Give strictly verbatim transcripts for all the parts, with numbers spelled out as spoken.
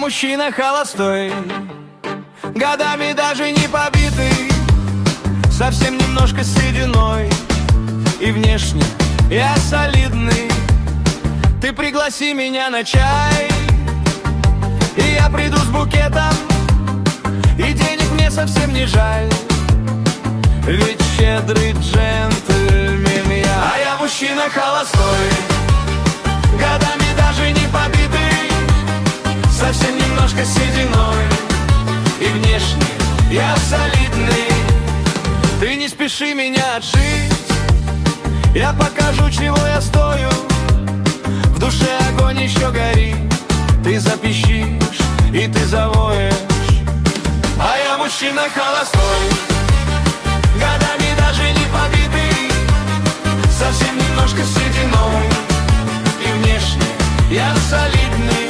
мужчина холостой, годами даже не побитый, совсем немножко с сединой. И внешне я солидный. Ты пригласи меня на чай, и я приду с букетом, и денег мне совсем не жаль, ведь щедрый джентльмен я. А я мужчина холостой, годами даже не побитый, совсем немножко с сединой. И внешне я солидный. Ты не спеши меня отшить, я покажу, чего я стою. В душе огонь еще горит, ты запищишь и ты завоешь. А я мужчина холостой, годами даже не побитый, совсем немножко с сединой. И внешне я солидный.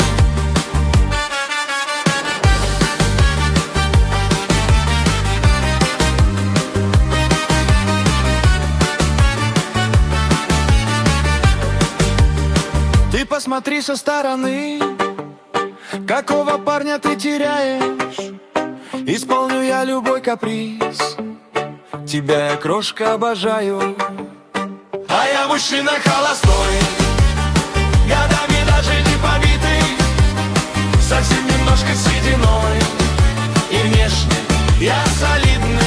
Ты посмотри со стороны, какого парня ты теряешь. Исполню я любой каприз, тебя я, крошка, обожаю. А я мужчина холостой, годами даже не побитый, совсем немножко с сединой. И внешне я солидный.